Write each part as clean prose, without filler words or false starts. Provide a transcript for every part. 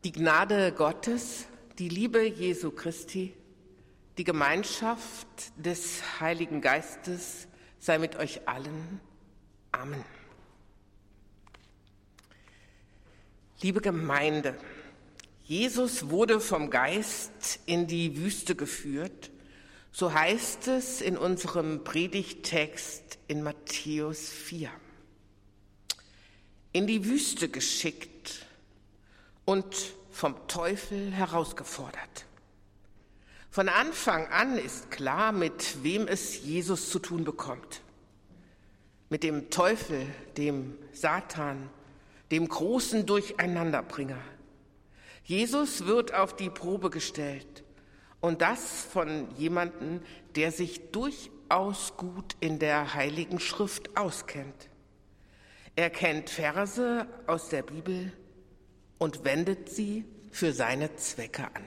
Die Gnade Gottes, die Liebe Jesu Christi, die Gemeinschaft des Heiligen Geistes sei mit euch allen. Amen. Liebe Gemeinde, Jesus wurde vom Geist in die Wüste geführt, so heißt es in unserem Predigttext in Matthäus 4. In die Wüste geschickt und vom Teufel herausgefordert. Von Anfang an ist klar, mit wem es Jesus zu tun bekommt. Mit dem Teufel, dem Satan, dem großen Durcheinanderbringer. Jesus wird auf die Probe gestellt und das von jemandem, der sich durchaus gut in der Heiligen Schrift auskennt. Er kennt Verse aus der Bibel und wendet sie für seine Zwecke an.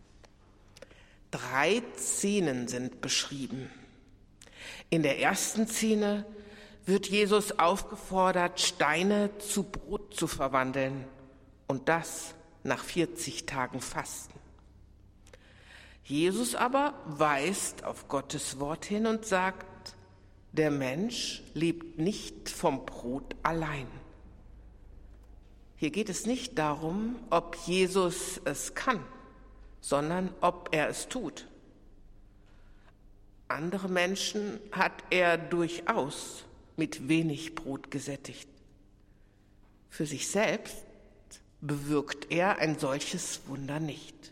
3 Szenen sind beschrieben. In der ersten Szene wird Jesus aufgefordert, Steine zu Brot zu verwandeln und das nach 40 Tagen Fasten. Jesus aber weist auf Gottes Wort hin und sagt, der Mensch lebt nicht vom Brot allein. Hier geht es nicht darum, ob Jesus es kann, sondern ob er es tut. Andere Menschen hat er durchaus mit wenig Brot gesättigt. Für sich selbst bewirkt er ein solches Wunder nicht.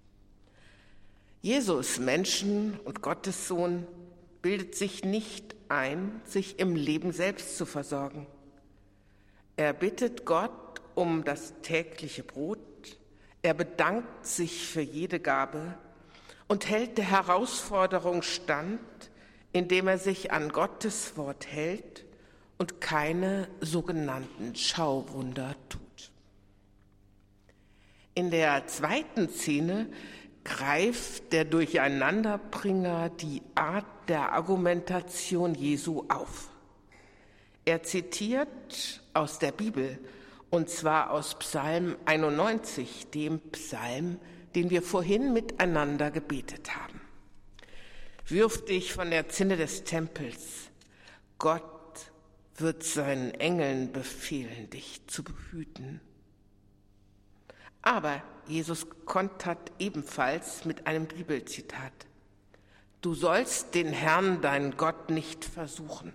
Jesus, Menschen- und Gottessohn, bildet sich nicht ein, sich im Leben selbst zu versorgen. Er bittet Gott um das tägliche Brot, er bedankt sich für jede Gabe und hält der Herausforderung stand, indem er sich an Gottes Wort hält und keine sogenannten Schauwunder tut. In der zweiten Szene greift der Durcheinanderbringer die Art der Argumentation Jesu auf. Er zitiert aus der Bibel, und zwar aus Psalm 91, dem Psalm, den wir vorhin miteinander gebetet haben. Wirf dich von der Zinne des Tempels. Gott wird seinen Engeln befehlen, dich zu behüten. Aber Jesus kontert ebenfalls mit einem Bibelzitat. Du sollst den Herrn, deinen Gott, nicht versuchen.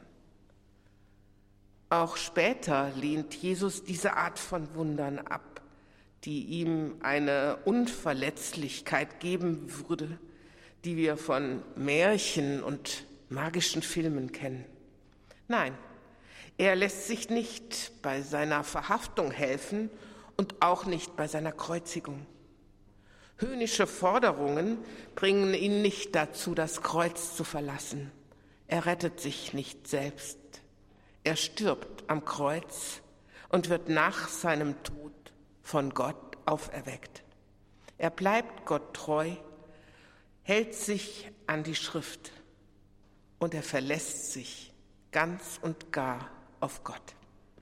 Auch später lehnt Jesus diese Art von Wundern ab, die ihm eine Unverletzlichkeit geben würde, die wir von Märchen und magischen Filmen kennen. Nein, er lässt sich nicht bei seiner Verhaftung helfen und auch nicht bei seiner Kreuzigung. Höhnische Forderungen bringen ihn nicht dazu, das Kreuz zu verlassen. Er rettet sich nicht selbst. Er stirbt am Kreuz und wird nach seinem Tod von Gott auferweckt. Er bleibt Gott treu, hält sich an die Schrift und er verlässt sich ganz und gar auf Gott.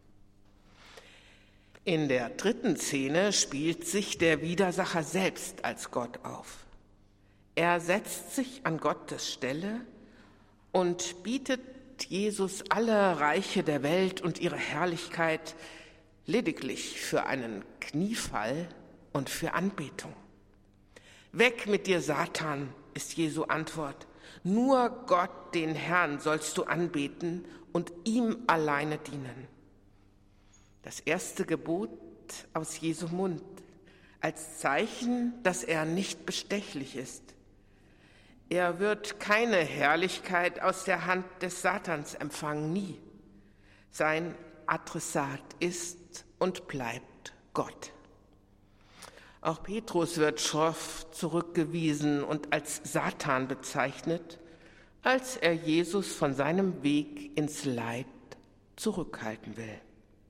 In der dritten Szene spielt sich der Widersacher selbst als Gott auf. Er setzt sich an Gottes Stelle und bietet Jesus alle Reiche der Welt und ihre Herrlichkeit lediglich für einen Kniefall und für Anbetung. Weg mit dir, Satan, ist Jesu Antwort. Nur Gott, den Herrn, sollst du anbeten und ihm alleine dienen. Das erste Gebot aus Jesu Mund als Zeichen, dass er nicht bestechlich ist. Er wird keine Herrlichkeit aus der Hand des Satans empfangen, nie. Sein Adressat ist und bleibt Gott. Auch Petrus wird schroff zurückgewiesen und als Satan bezeichnet, als er Jesus von seinem Weg ins Leid zurückhalten will.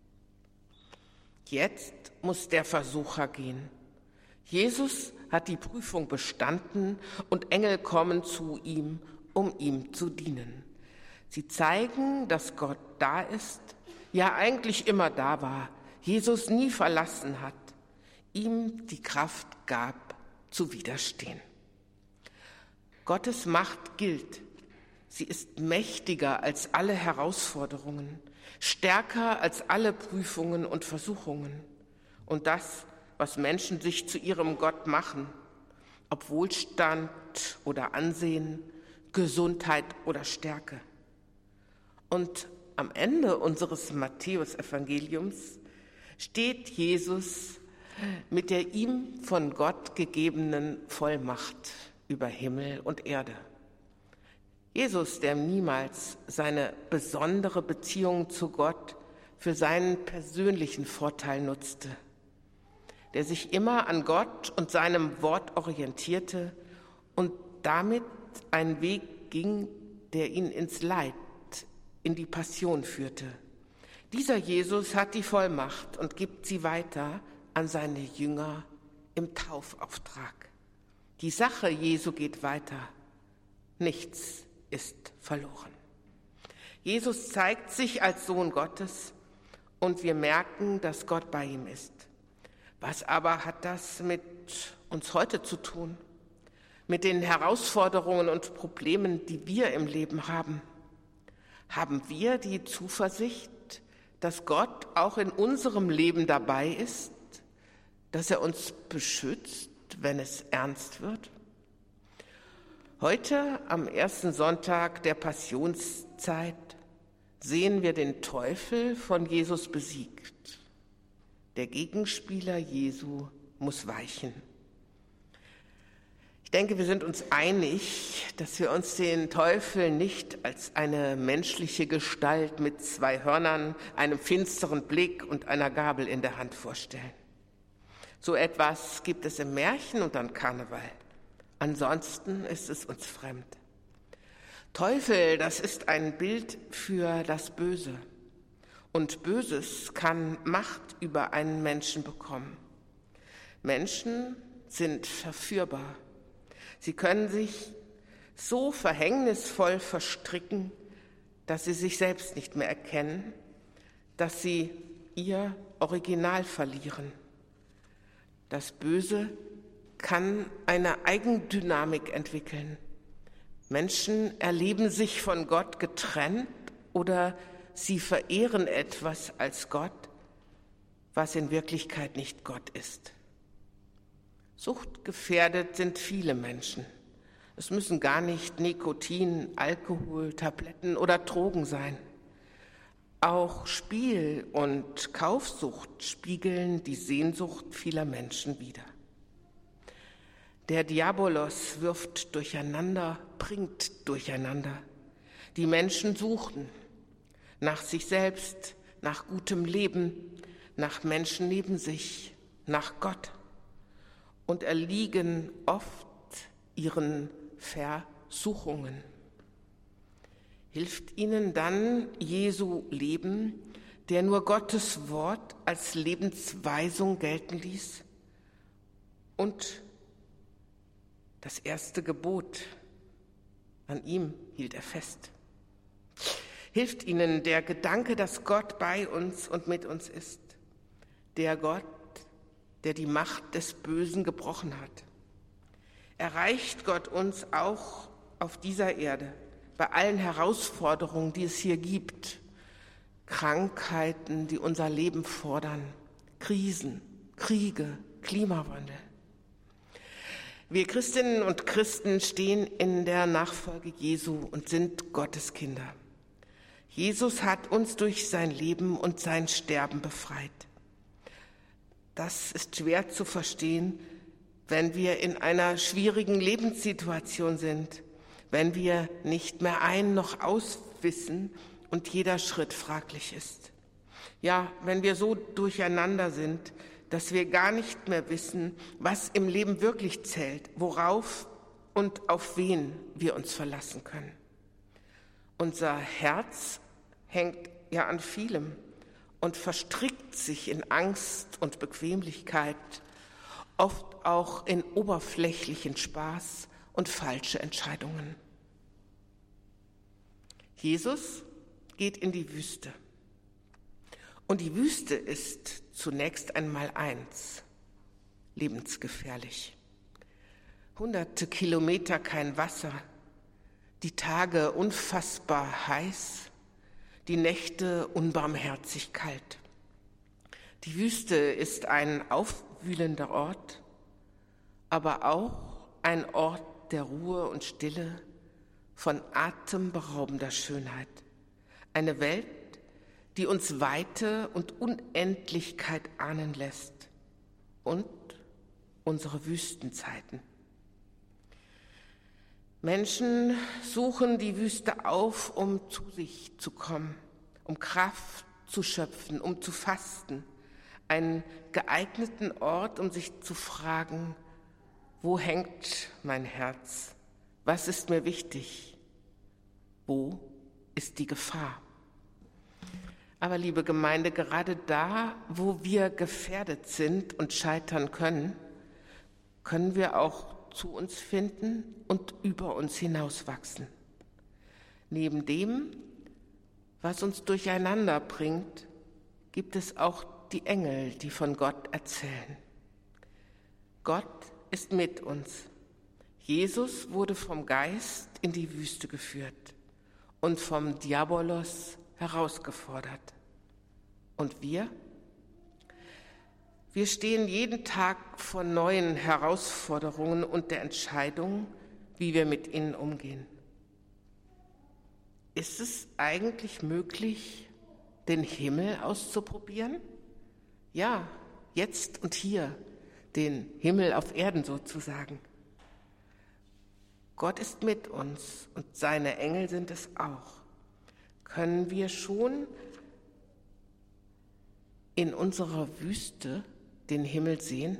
Jetzt muss der Versucher gehen. Jesus hat die Prüfung bestanden und Engel kommen zu ihm, um ihm zu dienen. Sie zeigen, dass Gott da ist, ja eigentlich immer da war, Jesus nie verlassen hat, ihm die Kraft gab, zu widerstehen. Gottes Macht gilt. Sie ist mächtiger als alle Herausforderungen, stärker als alle Prüfungen und Versuchungen. Und das, was Menschen sich zu ihrem Gott machen, ob Wohlstand oder Ansehen, Gesundheit oder Stärke. Und am Ende unseres Matthäusevangeliums steht Jesus mit der ihm von Gott gegebenen Vollmacht über Himmel und Erde. Jesus, der niemals seine besondere Beziehung zu Gott für seinen persönlichen Vorteil nutzte, der sich immer an Gott und seinem Wort orientierte und damit einen Weg ging, der ihn ins Leid, in die Passion führte. Dieser Jesus hat die Vollmacht und gibt sie weiter an seine Jünger im Taufauftrag. Die Sache Jesu geht weiter. Nichts ist verloren. Jesus zeigt sich als Sohn Gottes und wir merken, dass Gott bei ihm ist. Was aber hat das mit uns heute zu tun? Mit den Herausforderungen und Problemen, die wir im Leben haben? Haben wir die Zuversicht, dass Gott auch in unserem Leben dabei ist, dass er uns beschützt, wenn es ernst wird? Heute, am ersten Sonntag der Passionszeit, sehen wir den Teufel von Jesus besiegt. Der Gegenspieler Jesu muss weichen. Ich denke, wir sind uns einig, dass wir uns den Teufel nicht als eine menschliche Gestalt mit 2 Hörnern, einem finsteren Blick und einer Gabel in der Hand vorstellen. So etwas gibt es im Märchen und an Karneval. Ansonsten ist es uns fremd. Teufel, das ist ein Bild für das Böse. Und Böses kann Macht über einen Menschen bekommen. Menschen sind verführbar. Sie können sich so verhängnisvoll verstricken, dass sie sich selbst nicht mehr erkennen, dass sie ihr Original verlieren. Das Böse kann eine Eigendynamik entwickeln. Menschen erleben sich von Gott getrennt oder sie verehren etwas als Gott, was in Wirklichkeit nicht Gott ist. Suchtgefährdet sind viele Menschen. Es müssen gar nicht Nikotin, Alkohol, Tabletten oder Drogen sein. Auch Spiel- und Kaufsucht spiegeln die Sehnsucht vieler Menschen wider. Der Diabolos wirft durcheinander, bringt durcheinander. Die Menschen suchten nach sich selbst, nach gutem Leben, nach Menschen neben sich, nach Gott und erliegen oft ihren Versuchungen. Hilft ihnen dann Jesu Leben, der nur Gottes Wort als Lebensweisung gelten ließ und das erste Gebot, an ihm hielt er fest. Hilft ihnen der Gedanke, dass Gott bei uns und mit uns ist, der Gott, der die Macht des Bösen gebrochen hat. Erreicht Gott uns auch auf dieser Erde, bei allen Herausforderungen, die es hier gibt, Krankheiten, die unser Leben fordern, Krisen, Kriege, Klimawandel. Wir Christinnen und Christen stehen in der Nachfolge Jesu und sind Gottes Kinder. Jesus hat uns durch sein Leben und sein Sterben befreit. Das ist schwer zu verstehen, wenn wir in einer schwierigen Lebenssituation sind, wenn wir nicht mehr ein noch aus wissen und jeder Schritt fraglich ist. Ja, wenn wir so durcheinander sind, dass wir gar nicht mehr wissen, was im Leben wirklich zählt, worauf und auf wen wir uns verlassen können. Unser Herz hängt ja an vielem und verstrickt sich in Angst und Bequemlichkeit, oft auch in oberflächlichen Spaß und falsche Entscheidungen. Jesus geht in die Wüste. Und die Wüste ist zunächst einmal eins: lebensgefährlich. Hunderte Kilometer kein Wasser, die Tage unfassbar heiß, die Nächte unbarmherzig kalt. Die Wüste ist ein aufwühlender Ort, aber auch ein Ort der Ruhe und Stille, von atemberaubender Schönheit. Eine Welt, die uns Weite und Unendlichkeit ahnen lässt, und unsere Wüstenzeiten. Menschen suchen die Wüste auf, um zu sich zu kommen, um Kraft zu schöpfen, um zu fasten, einen geeigneten Ort, um sich zu fragen, wo hängt mein Herz? Was ist mir wichtig? Wo ist die Gefahr? Aber liebe Gemeinde, gerade da, wo wir gefährdet sind und scheitern können, können wir auch zu uns finden und über uns hinauswachsen. Neben dem, was uns durcheinander bringt, gibt es auch die Engel, die von Gott erzählen. Gott ist mit uns. Jesus wurde vom Geist in die Wüste geführt und vom Diabolos herausgefordert. Und wir? Wir stehen jeden Tag vor neuen Herausforderungen und der Entscheidung, wie wir mit ihnen umgehen. Ist es eigentlich möglich, den Himmel auszuprobieren? Ja, jetzt und hier, den Himmel auf Erden sozusagen. Gott ist mit uns und seine Engel sind es auch. Können wir schon in unserer Wüste den Himmel sehen?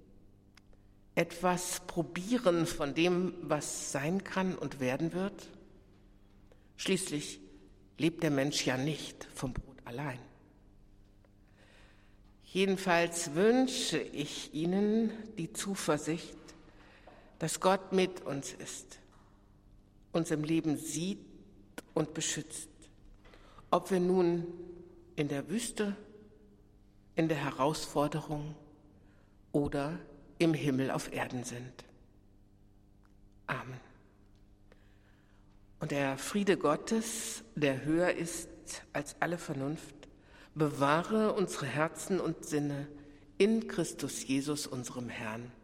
Etwas probieren von dem, was sein kann und werden wird? Schließlich lebt der Mensch ja nicht vom Brot allein. Jedenfalls wünsche ich Ihnen die Zuversicht, dass Gott mit uns ist, uns im Leben sieht und beschützt, ob wir nun in der Wüste, in der Herausforderung oder im Himmel auf Erden sind. Amen. Und der Friede Gottes, der höher ist als alle Vernunft, bewahre unsere Herzen und Sinne in Christus Jesus, unserem Herrn.